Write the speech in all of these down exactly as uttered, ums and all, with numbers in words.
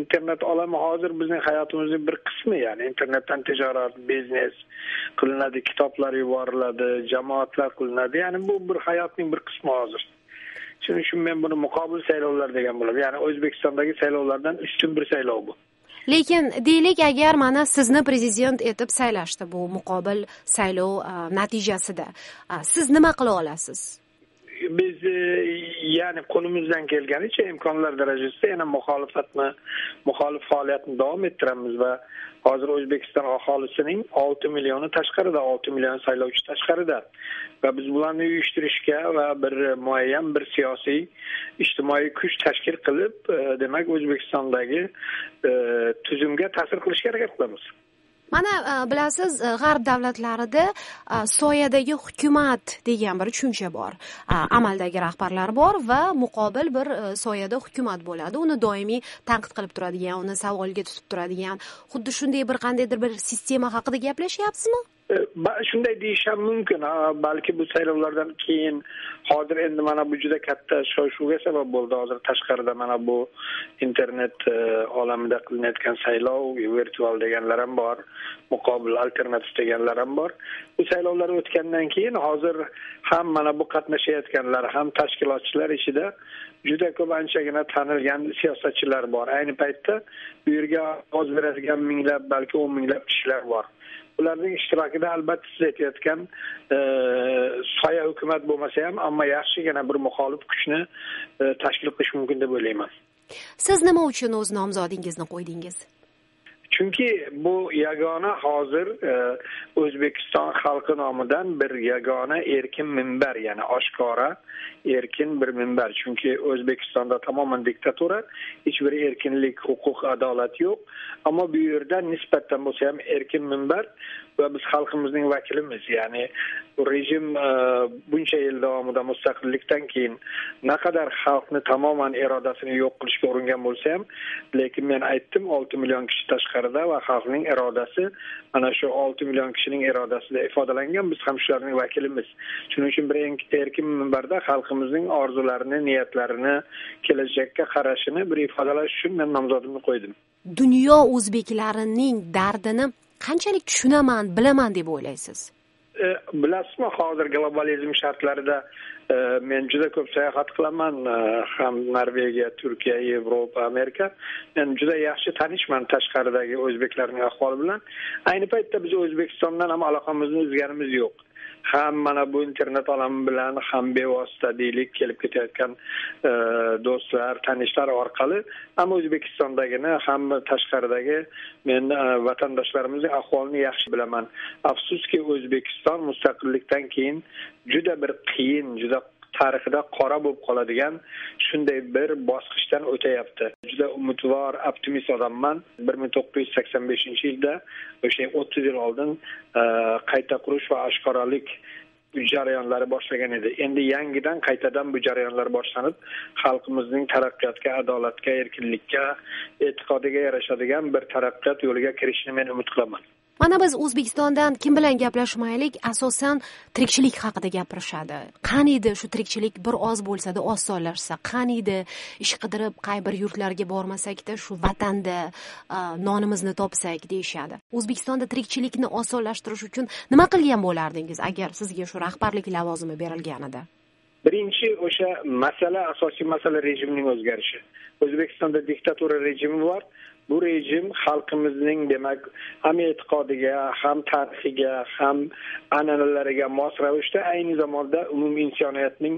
internet olami hozir bizning hayotimizning bir qismi, ya'ni internetdan tijorat, biznes qilinadi, kitoblar yuboriladi, jamoatlar qilinadi. Ya'ni bu bir hayotning bir qismi hozir. Shuning uchun men buni muqobil saylovlar degan bo'laman. Ya'ni O'zbekistondagi saylovlardan ustun bir saylov bu. Lekin deylik, agar mana sizni prezident etib saylashdi bu muqobil saylov natijasida, siz nima qila olasiz? Biz ya'ni qo'limizdan kelganicha imkonlar darajasida yana muxolifatni, muxolif faoliyatni davom ettiramiz va hozir O'zbekiston aholisining olti millioni tashqarida, olti million saylovchi tashqarida va biz bularni uyushtirishga va bir muayyan bir siyosiy, ijtimoiy kuch tashkil qilib, demak O'zbekistondagi tuzumga ta'sir qilishga harakat qilamiz. Mana bilasiz, g'arb davlatlarida soyadagi hukumat degan bir tushuncha bor. Amaldagi rahbarlar bor va muqobil bir soyada hukumat bo'ladi. Uni doimiy tanqid qilib turadigan, uni savolga tutib turadigan, xuddi shunday bir qandaydir bir sistema haqida gaplashyapsizmi? Shunday deyish ham mumkin. Balki bu saylovlardan keyin hozir endi mana bu juda katta shov-shuvga sabab bo'ldi. Hozir tashqarida mana bu internet olamida qilinayotgan saylov, virtual deganlar ham bor, muqobil alternativ deganlar ham bor. Bu saylovlar o'tgandan keyin hozir ham mana bu qatnashayotganlar, ham tashkilotchilar ichida juda ko'p anchagina tanilgan siyosatchilar bor. Ayni paytda bu yerga ovoz beradigan minglab, balki o'n minglab kishilar bor. Ularning ishtirokida albatta siz aytayotgan soya hukumat bo'lmasa ham, ammo yaxshigina bir muxolif kuchni tashkil qilish mumkin deb o'ylayman. Siz nima uchun o'z nomzodingizni qo'ydingiz? Chunki bu yagona hozir O'zbekiston xalqi nomidan bir yagona erkin minbar, ya'ni oshkora erkin bir minbar. Chunki O'zbekistonda tamoman diktatura, hech bir erkinlik, huquq, adolat yo'q. Ammo bu yerda nisbatan bo'lsa ham erkin minbar va biz xalqimizning vakilimiz. Ya'ni rejim buncha yil davomida mustaqillikdan keyin naqadar xalqni tamoman irodasini yo'q qilishga uringan bo'lsa ham, lekin men aytdim, olti million kishi tashqarida va xalqning irodasi mana shu olti million kishining irodasida ifodalangan, biz ham shularning vakilimiz. Shuning uchun bir erkin minbarda xalqimizning orzularini, niyatlarini, kelajakka qarashini bir ifodalash uchun men nomzodimni qo'ydim. Dunyo o'zbeklarining dardini qanchalik tushunaman, bilaman deb o'ylaysiz? Bilasizmi, hozir globalizm shartlarida men juda ko'p sayohat qilaman, ham Norvegiya, Turkiya, Yevropa, Amerika. Men juda yaxshi tanishman tashqaridagi o'zbeklarning ahvoli bilan. Ayni paytda biz O'zbekistondan ham aloqamizni uzganimiz yo'q. Ham mana bu internet olami bilan ham bevosita deylik kelib ketayotgan do'stlar, tanishlar orqali ham O'zbekistondagini, ham tashqaridagi men vatandoshlarimizning ahvolini yaxshi bilaman. Afsuski O'zbekiston mustaqillikdan keyin juda bir qiyin, juda tarixida qora bo'lib qoladigan shunday bir bosqichdan o'tayapti. Juda umidvor, optimist odamman. bir ming to'qqiz yuz sakson beshinchi yilda, o'sha o'ttiz yil oldin qayta qurish va oshkoralik jarayonlari boshlagan edi. Endi yangidan qaytadan bu jarayonlar boshlanib, xalqimizning taraqqiyotga, adolatga, erkinlikka, e'tiqodiga yarashadigan bir taraqqiyot yo'liga kirishini men umid qilaman. Mana biz O'zbekistondan kim bilan gaplashmaylik, asosan tirikchilik haqida gapirishadi. Qaniydi shu tirikchilik bir oz bo'lsa-da osonlashsa, qaniydi ish qidirib qay bir yurtlarga bormasak-da shu vatanda nonimizni topsak deyshadi. O'zbekistonda tirikchilikni osonlashtirish uchun nima qilgan bo'lardingiz agar sizga shu rahbarlik lavozimi berilganida? Birinchi o'sha masala, asosiy masala rejimning o'zgarishi. O'zbekistonda diktatura rejimi bor. Bu rejim xalqimizning demak ham e'tiqodiga, ham tarixiga, ham an'analariga mos ravishda ayni zamonda umumiy insoniyatning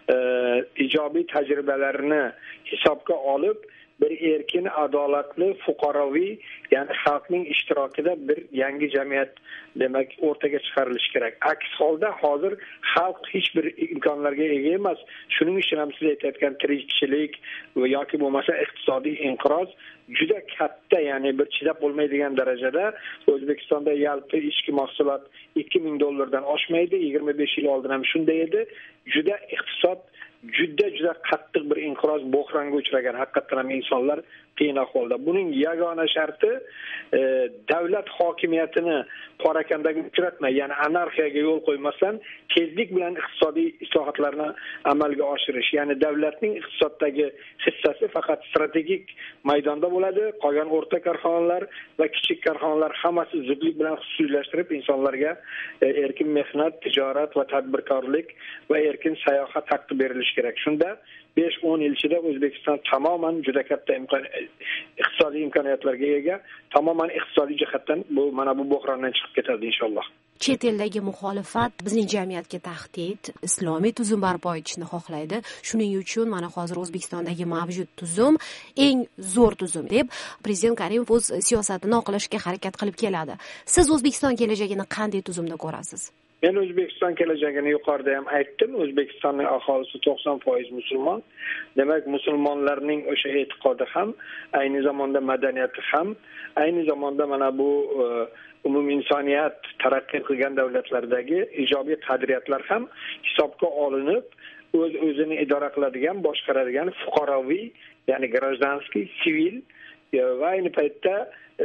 ijobiy tajribalarini hisobga olib bir erkin, adolatli, fuqaroviy, ya'ni xalqning ishtirokida bir yangi jamiyat demak o'rtaga chiqarilishi kerak. Aks holda hozir xalq hech bir imkonlarga ega emas. Shuning uchun ham siz aytayotgan tirikchilik yoki bo'lmasa iqtisodiy inqiroz juda katta, ya'ni bir chidab bo'lmaydigan darajada. O'zbekistonda yalpi ichki mahsulot ikki ming dollardan oshmaydi. yigirma besh yil oldin ham shunday edi. Juda iqtisod juda juda qattiq bir inqiroz, bo'hronga uchragan. Haqiqatan ham insonlar qiyin ahvolda. Buning yagona sharti e, davlat hokimiyatini parakandaga uchratmay, ya'ni anarxiyaga yo'l qo'ymasdan tezlik bilan iqtisodiy islohotlarni amalga oshirish. Ya'ni davlatning iqtisoddagi hissasi faqat strategik maydonda bo'ladi. Qolgan o'rta korxonalar va kichik korxonalar hammasi zudlik bilan xususiylashtirib, insonlarga e, erkin mehnat, tijorat va tadbirkorlik va erkin sayohat haqqi berilishi kerak. Shunda besh o'n yil ichida O'zbekiston tamoman juda katta imkon iqtisodiy imkoniyatlarga ega, tamoman iqtisodiy jihatdan bu mana bu bo'hrondan chiqib ketadi inshaalloh. Chet eldagi muxolifat bizning jamiyatga tahdid, islomiy tuzum barpo etishni xohlaydi. Shuning uchun mana hozir O'zbekistondagi mavjud tuzum eng zo'r tuzum deb prezident Karimov o'z siyosatini oqlashga harakat qilib keladi. Siz O'zbekiston kelajagini qanday tuzumda ko'rasiz? Men O'zbekiston kelajagini yuqorida ham aytdim. O'zbekistonning aholisi to'qson foiz musulmon. Demak, musulmonlarning o'sha e'tiqodi ham, ayni zamonda madaniyati ham, ayni zamonda mana bu umumiy insoniyat taraqqiy qilgan davlatlardagi ijobiy qadriyatlar ham hisobga olinib, o'z o'zini idora qiladigan, boshqaradigan fuqaroviy, ya'ni grajdanskiy, sivil va ayni paytda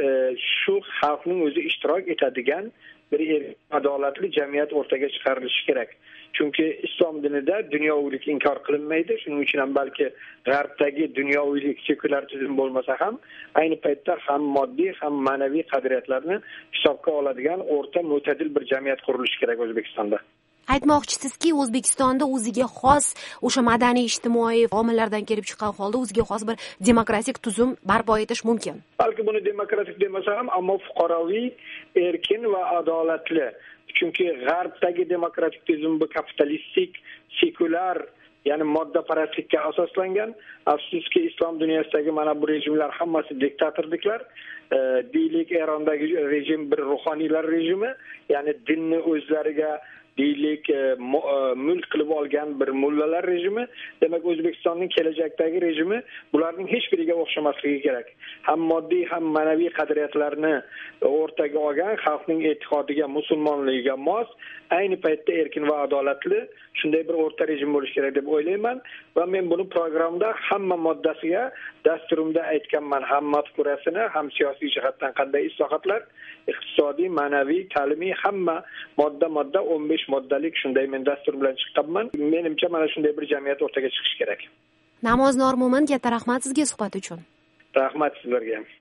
shu xalqning o'zi ishtirok etadigan bir adolatli jamiyat o'rtaga chiqarilishi kerak. Chunki islom dinida dunyoviylik inkor qilinmaydi. Shuning uchun ham balki g'arbdagi dunyoviylik sekulyar tuzum bo'lmasa ham ayni paytda ham moddiy ham ma'naviy qadriyatlarni hisobga oladigan o'rta mo'tadil bir jamiyat qurilishi kerak O'zbekistonda. Aytmoqchisizki, O'zbekistonda o'ziga xos o'sha madaniy ijtimoiy omillardan kelib chiqqan holda o'ziga xos bir demokratik tuzum barpo etish mumkin. Balki buni demokratik demasa ham, ammo fuqaroviy, erkin va adolatli. Chunki g'arbdagi demokratik tuzum bu kapitalistik, sekulyar, ya'ni moddaparastlikka asoslangan. Afsuski islom dunyosidagi mana bu rejimlar hammasi diktatorliklar. E, deylik Erondagi rejim bir ruhoniylar rejimi, ya'ni dinni o'zlariga deylik mulk qilib olgan bir mullalar rejimi. Demak, O'zbekistonning kelajakdagi rejimi bularning hech biriga o'xshamasligi kerak. Ham moddiy ham ma'naviy qadriyatlarni o'rtaga olgan, xalqning e'tiqodiga, musulmonligiga mos, ayni paytda erkin va adolatli shunday bir o'rta rejim bo'lishi kerak deb o'ylayman va men buni programmada hamma moddasiga dasturimda aytganman, ham mafkurasini, ham siyosiy jihatdan qanday islohotlar, iqtisodiy, ma'naviy, ta'limiy hamma modda-modda o'n besh moddalik shunday men dastur bilan chiqqanman. Menimcha mana shunday bir jamiyat o'rtaga chiqish kerak. Namoz Normo'min, katta rahmat sizga suhbat uchun. Rahmat sizlarga ham.